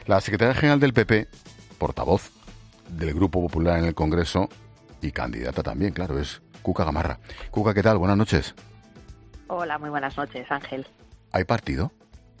La secretaria general del PP, portavoz del Grupo Popular en el Congreso y candidata también, claro, es Cuca Gamarra. Cuca, ¿qué tal? Buenas noches. Hola, muy buenas noches, Ángel. ¿Hay partido?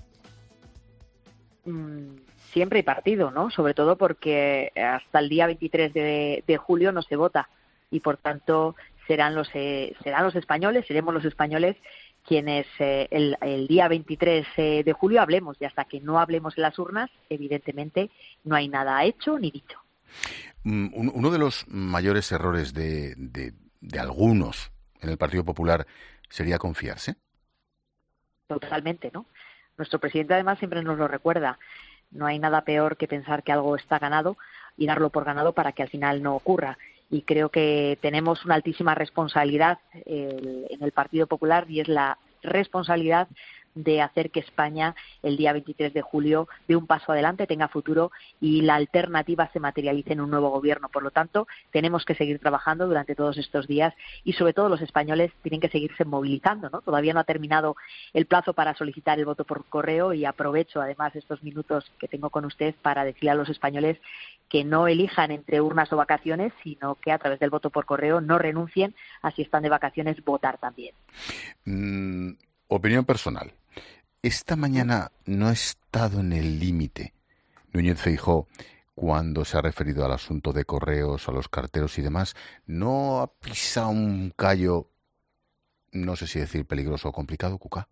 Siempre hay partido, ¿no? Sobre todo porque hasta el día 23 de julio no se vota y, por tanto, serán los españoles, seremos los españoles quienes el día 23 de julio hablemos, y hasta que no hablemos en las urnas, evidentemente, no hay nada hecho ni dicho. Uno de los mayores errores de algunos en el Partido Popular sería confiarse. Totalmente, ¿no? Nuestro presidente, además, siempre nos lo recuerda. No hay nada peor que pensar que algo está ganado y darlo por ganado para que al final no ocurra. Y creo que tenemos una altísima responsabilidad en el Partido Popular, y es la responsabilidad de hacer que España el día 23 de julio dé un paso adelante, tenga futuro y la alternativa se materialice en un nuevo gobierno. Por lo tanto, tenemos que seguir trabajando durante todos estos días y, sobre todo, los españoles tienen que seguirse movilizando, ¿no? Todavía no ha terminado el plazo para solicitar el voto por correo, y aprovecho además estos minutos que tengo con usted para decirle a los españoles que no elijan entre urnas o vacaciones, sino que a través del voto por correo no renuncien a, si están de vacaciones, votar también. Opinión personal. Esta mañana no ha estado en el límite Núñez Feijóo cuando se ha referido al asunto de correos, a los carteros y demás. ¿No ha pisado un callo, no sé si decir peligroso o complicado, Cuca?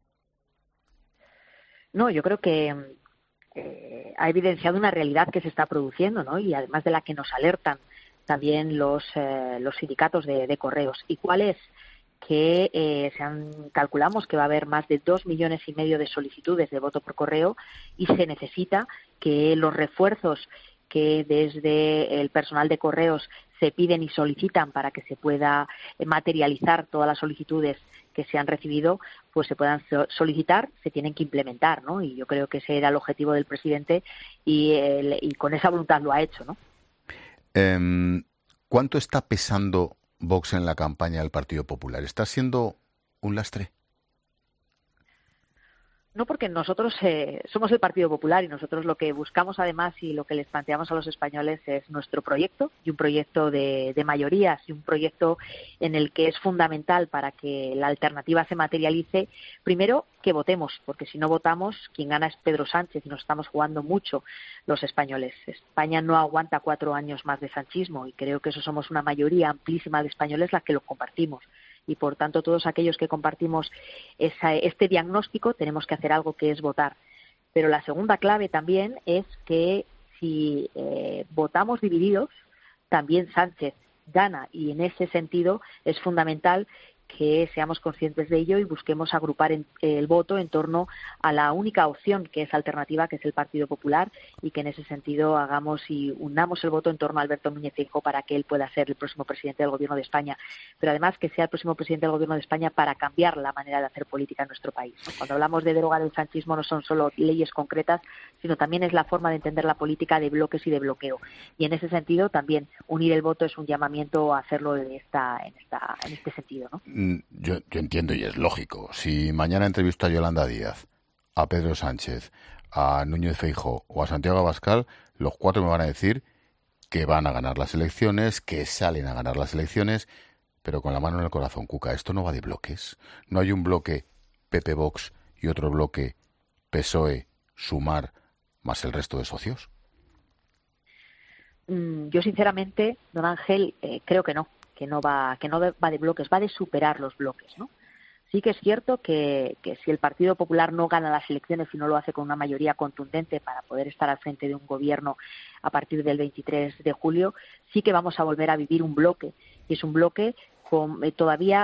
No, yo creo que ha evidenciado una realidad que se está produciendo, ¿no? Y además de la que nos alertan también los sindicatos de correos. ¿Y cuál es? Que calculamos que va a haber más de 2,5 millones de solicitudes de voto por correo, y se necesita que los refuerzos que desde el personal de correos se piden y solicitan para que se pueda materializar todas las solicitudes que se han recibido, pues se puedan solicitar, se tienen que implementar, ¿no? Y yo creo que ese era el objetivo del presidente y con esa voluntad lo ha hecho, ¿no? ¿Cuánto está pesando Vox en la campaña del Partido Popular? ¿Está siendo un lastre? No, porque nosotros somos el Partido Popular, y nosotros lo que buscamos, además, y lo que les planteamos a los españoles es nuestro proyecto, y un proyecto de mayorías, y un proyecto en el que es fundamental, para que la alternativa se materialice, primero que votemos, porque si no votamos, quien gana es Pedro Sánchez, y nos estamos jugando mucho los españoles. España no aguanta 4 años más de sanchismo, y creo que eso somos una mayoría amplísima de españoles las que lo compartimos. Y, por tanto, todos aquellos que compartimos este diagnóstico tenemos que hacer algo, que es votar. Pero la segunda clave también es que si votamos divididos, también Sánchez gana, y en ese sentido es fundamental que seamos conscientes de ello y busquemos agrupar el voto en torno a la única opción que es alternativa, que es el Partido Popular, y que en ese sentido hagamos y unamos el voto en torno a Alberto Núñez Feijóo para que él pueda ser el próximo presidente del Gobierno de España, pero además que sea el próximo presidente del Gobierno de España para cambiar la manera de hacer política en nuestro país. Cuando hablamos de derogar el sanchismo, no son solo leyes concretas, sino también es la forma de entender la política de bloques y de bloqueo, y en ese sentido también unir el voto es un llamamiento a hacerlo en este sentido, ¿no? Yo entiendo, y es lógico. Si mañana entrevisto a Yolanda Díaz, a Pedro Sánchez, a Núñez Feijóo o a Santiago Abascal, los 4 me van a decir que van a ganar las elecciones, que salen a ganar las elecciones, pero con la mano en el corazón, Cuca, esto no va de bloques. No hay un bloque PP Vox y otro bloque PSOE, Sumar, más el resto de socios. Yo, sinceramente, don Ángel, creo que no va de bloques, va de superar los bloques, ¿no? Sí que es cierto que si el Partido Popular no gana las elecciones y no lo hace con una mayoría contundente para poder estar al frente de un gobierno a partir del 23 de julio, sí que vamos a volver a vivir un bloque, y es un bloque todavía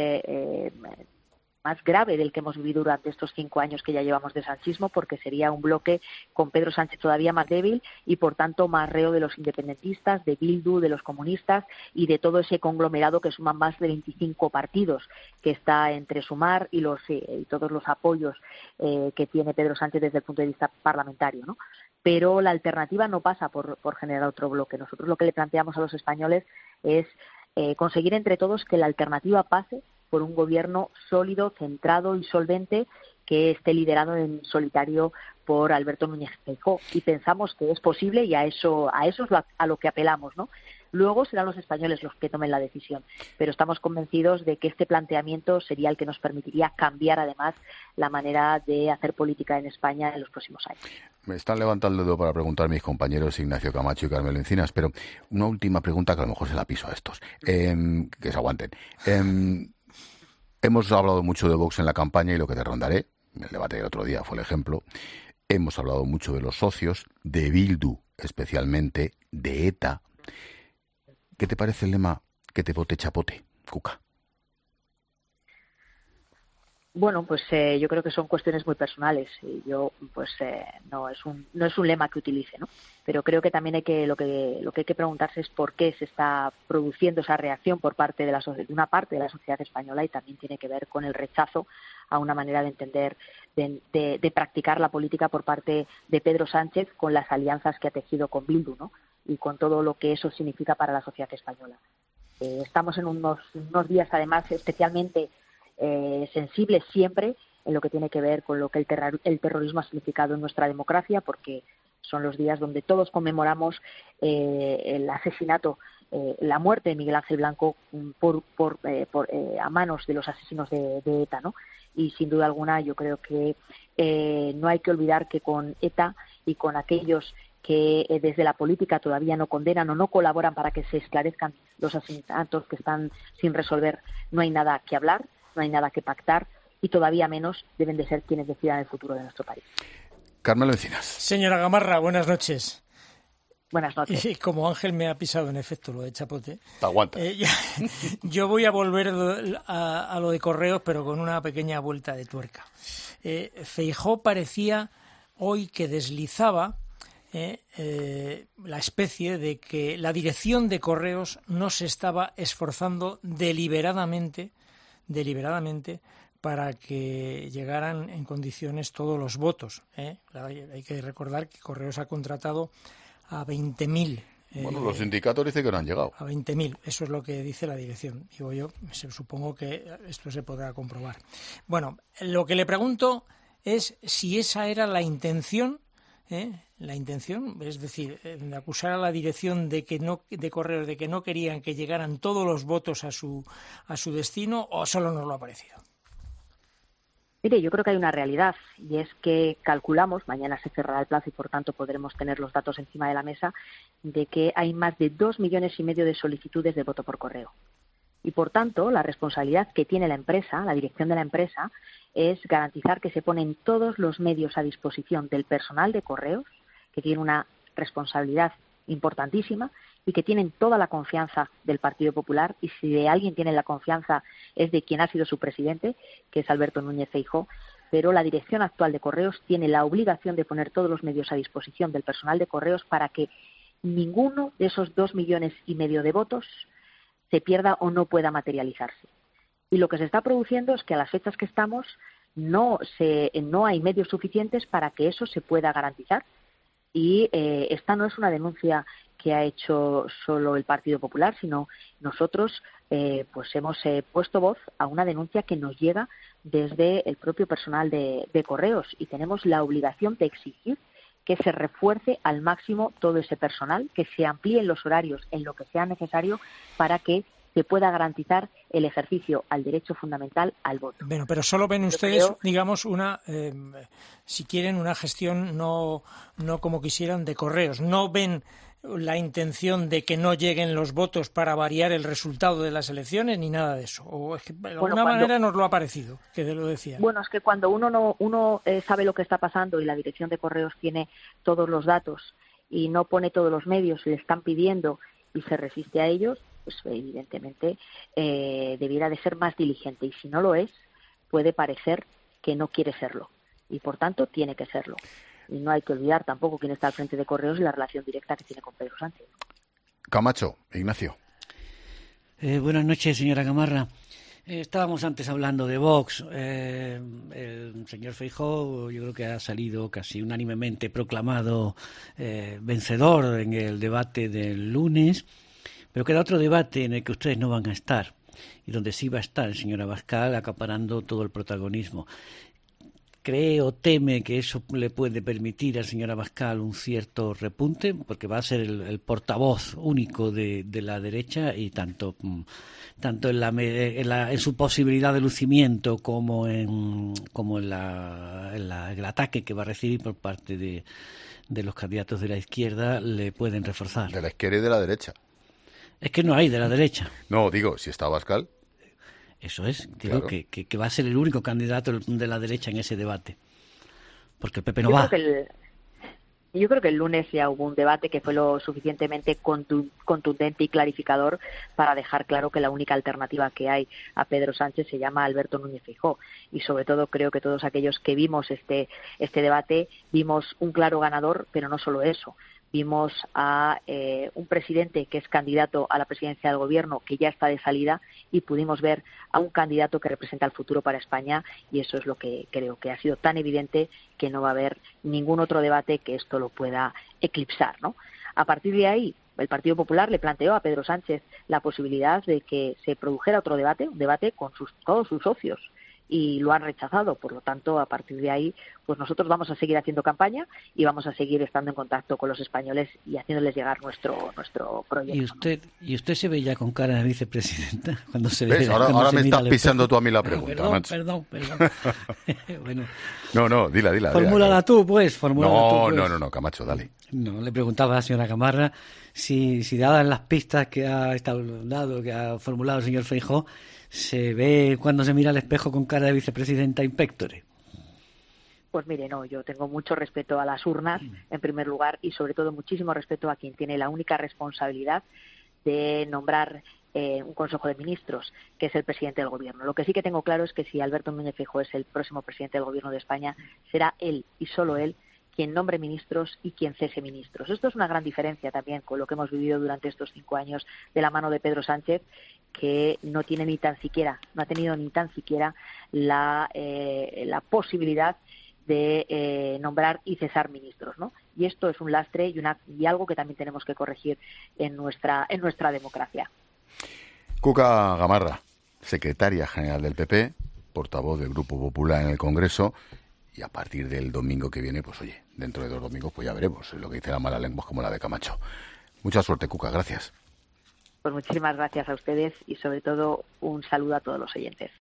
más grave del que hemos vivido durante estos 5 años que ya llevamos de sanchismo, porque sería un bloque con Pedro Sánchez todavía más débil y, por tanto, más reo de los independentistas, de Bildu, de los comunistas y de todo ese conglomerado que suman más de 25 partidos, que está entre Sumar y todos los apoyos que tiene Pedro Sánchez desde el punto de vista parlamentario, ¿no? Pero la alternativa no pasa por generar otro bloque. Nosotros lo que le planteamos a los españoles es conseguir entre todos que la alternativa pase por un gobierno sólido, centrado y solvente, que esté liderado en solitario por Alberto Núñez Feijóo, y pensamos que es posible, y a eso es a lo que apelamos, ¿no? Luego serán los españoles los que tomen la decisión, pero estamos convencidos de que este planteamiento sería el que nos permitiría cambiar, además, la manera de hacer política en España en los próximos años. Me están levantando el dedo para preguntar mis compañeros Ignacio Camacho y Carmelo Encinas, pero una última pregunta que a lo mejor se la piso a estos, que se aguanten. Hemos hablado mucho de Vox en la campaña y lo que te rondaré, el debate del otro día fue el ejemplo. Hemos hablado mucho de los socios, de Bildu especialmente, de ETA. ¿Qué te parece el lema que te bote chapote, Cuca? Bueno, pues yo creo que son cuestiones muy personales. Yo, pues no es un lema que utilice, ¿no? Pero creo que también lo que hay que preguntarse es por qué se está produciendo esa reacción por parte de una parte de la sociedad española, y también tiene que ver con el rechazo a una manera de entender, de practicar la política por parte de Pedro Sánchez, con las alianzas que ha tejido con Bildu, ¿no? Y con todo lo que eso significa para la sociedad española. Estamos en unos días, además, especialmente sensibles siempre en lo que tiene que ver con lo que el terrorismo ha significado en nuestra democracia, porque son los días donde todos conmemoramos el asesinato, la muerte de Miguel Ángel Blanco a manos de los asesinos de ETA, ¿no? Y sin duda alguna yo creo que no hay que olvidar que con ETA y con aquellos que desde la política todavía no condenan o no colaboran para que se esclarezcan los asesinatos que están sin resolver, no hay nada que hablar, no hay nada que pactar, y todavía menos deben de ser quienes decidan el futuro de nuestro país. Carmelo Encinas. Señora Gamarra, buenas noches. Buenas noches. Y como Ángel me ha pisado en efecto lo de chapote, te aguanta. Yo voy a volver a lo de Correos, pero con una pequeña vuelta de tuerca. Feijóo parecía hoy que deslizaba la especie de que la dirección de Correos no se estaba esforzando deliberadamente para que llegaran en condiciones todos los votos. Hay que recordar que Correos ha contratado a 20.000. Bueno, los sindicatos dicen que no han llegado. A 20.000, eso es lo que dice la dirección. Digo yo, supongo que esto se podrá comprobar. Bueno, lo que le pregunto es si esa era la intención, es decir, de acusar a la dirección de Correos de que no querían que llegaran todos los votos a su destino, o solo nos lo ha parecido. Mire, yo creo que hay una realidad, y es que calculamos, mañana se cerrará el plazo y por tanto podremos tener los datos encima de la mesa, de que hay más de 2,5 millones de solicitudes de voto por correo. Y por tanto, la responsabilidad que tiene la empresa, la dirección de la empresa, es garantizar que se ponen todos los medios a disposición del personal de Correos, que tiene una responsabilidad importantísima y que tienen toda la confianza del Partido Popular, y si de alguien tienen la confianza es de quien ha sido su presidente, que es Alberto Núñez Feijóo, pero la dirección actual de Correos tiene la obligación de poner todos los medios a disposición del personal de Correos para que ninguno de esos 2,5 millones de votos se pierda o no pueda materializarse. Y lo que se está produciendo es que a las fechas que estamos no hay medios suficientes para que eso se pueda garantizar. Y esta no es una denuncia que ha hecho solo el Partido Popular, sino nosotros pues hemos puesto voz a una denuncia que nos llega desde el propio personal de Correos, y tenemos la obligación de exigir que se refuerce al máximo todo ese personal, que se amplíen los horarios en lo que sea necesario para que se pueda garantizar el ejercicio al derecho fundamental al voto. Bueno, pero solo ven ustedes, digamos, si quieren, una gestión no como quisieran de Correos. No ven la intención de que no lleguen los votos para variar el resultado de las elecciones, ni nada de eso. O es que de alguna manera nos lo ha parecido, que lo decía. Bueno, es que cuando uno sabe lo que está pasando y la dirección de Correos tiene todos los datos y no pone todos los medios y le están pidiendo y se resiste a ellos, pues evidentemente debiera de ser más diligente, y si no lo es, puede parecer que no quiere serlo, y por tanto tiene que serlo. Y no hay que olvidar tampoco quién está al frente de Correos y la relación directa que tiene con Pedro Sánchez. Camacho, Ignacio. Buenas noches, señora Gamarra. Estábamos antes hablando de Vox. El señor Feijóo, yo creo que ha salido casi unánimemente proclamado vencedor en el debate del lunes. Pero queda otro debate en el que ustedes no van a estar, y donde sí va a estar el señor Abascal acaparando todo el protagonismo. cree o teme que eso le puede permitir al señor Abascal un cierto repunte, porque va a ser el portavoz único de la derecha, y tanto en su posibilidad de lucimiento como en el ataque que va a recibir por parte de los candidatos de la izquierda, le pueden reforzar. De la izquierda y de la derecha. Es que no hay de la derecha. No, digo, si está Abascal. Eso es, digo, claro, que va a ser el único candidato de la derecha en ese debate. Porque el PP no va. Yo creo que el lunes ya hubo un debate que fue lo suficientemente contundente y clarificador para dejar claro que la única alternativa que hay a Pedro Sánchez se llama Alberto Núñez Feijóo. Y sobre todo creo que todos aquellos que vimos este debate vimos un claro ganador, pero no solo eso. Vimos a un presidente que es candidato a la presidencia del gobierno, que ya está de salida, y pudimos ver a un candidato que representa el futuro para España, y eso es lo que creo que ha sido tan evidente que no va a haber ningún otro debate que esto lo pueda eclipsar, ¿no? A partir de ahí, el Partido Popular le planteó a Pedro Sánchez la posibilidad de que se produjera otro debate, un debate con todos sus socios, y lo han rechazado. Por lo tanto, a partir de ahí, pues nosotros vamos a seguir haciendo campaña y vamos a seguir estando en contacto con los españoles y haciéndoles llegar nuestro proyecto. ¿Y usted se ve ya con cara de vicepresidenta? Cuando se ¿Ves? ve, ahora me estás pisando tú a mí la pregunta. Perdón. Bueno, no, dila. Fórmulala tú, pues. No, Camacho, dale. No, le preguntaba a la señora Gamarra si dadas las pistas que ha formulado el señor Feijóo, ¿se ve cuando se mira al espejo con cara de vicepresidenta in pectore? Pues mire, no, yo tengo mucho respeto a las urnas, en primer lugar, y sobre todo muchísimo respeto a quien tiene la única responsabilidad de nombrar un Consejo de Ministros, que es el presidente del Gobierno. Lo que sí que tengo claro es que si Alberto Núñez Feijóo es el próximo presidente del Gobierno de España, será él y solo él quien nombre ministros y quien cese ministros. Esto es una gran diferencia también con lo que hemos vivido durante estos 5 años de la mano de Pedro Sánchez, que no ha tenido ni tan siquiera la posibilidad de nombrar y cesar ministros, ¿no? Y esto es un lastre y algo que también tenemos que corregir en nuestra democracia. Cuca Gamarra, secretaria general del PP, portavoz del Grupo Popular en el Congreso, y a partir del domingo que viene, pues oye, dentro de 2 domingos, pues ya veremos lo que dice las malas lenguas como la de Camacho. Mucha suerte, Cuca, gracias. Pues muchísimas gracias a ustedes y sobre todo un saludo a todos los oyentes.